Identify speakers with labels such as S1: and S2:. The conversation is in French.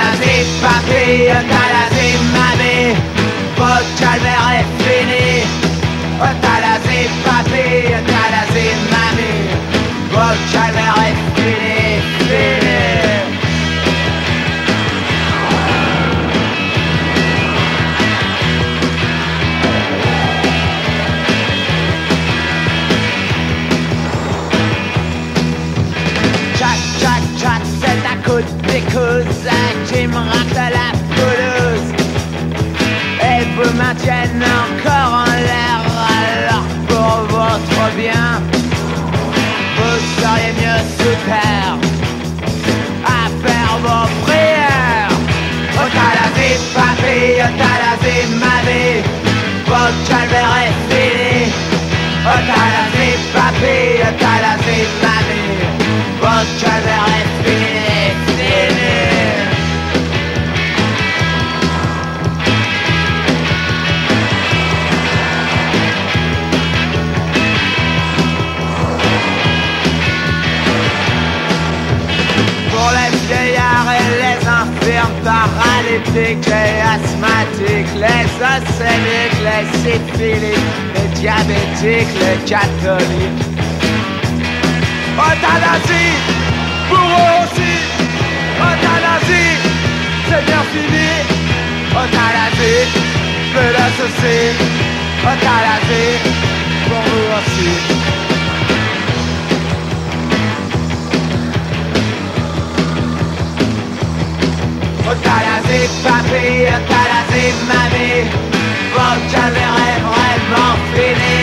S1: Euthanasié, papy, euthanasie, mamie, votre calvaire est fini. Euthanasie, papy, euthanasie, mamie, votre calvaire est fini, fini. C'est un coup de picouse qui me rate la pelouse et vous maintiennent encore en l'air. Alors pour votre bien, vous seriez mieux sous terre à faire vos prières. Euthanasie, papy, euthanasie, mamie, votre calvaire est fini. Euthanasie, papy, euthanasie, mamie, votre calvaire est fini, fini. Pour les vieillards et les infirmes paralytiques et asthmatiques, les océaniques, les syphiliques, les diabétiques, les catholiques. Euthanasie, pour eux aussi. Euthanasie, c'est bien fini. Euthanasie, plus de soucis. Euthanasie, pour vous aussi. Euthanasie, papy, euthanasie, mamie, votre calvaire est vraiment fini.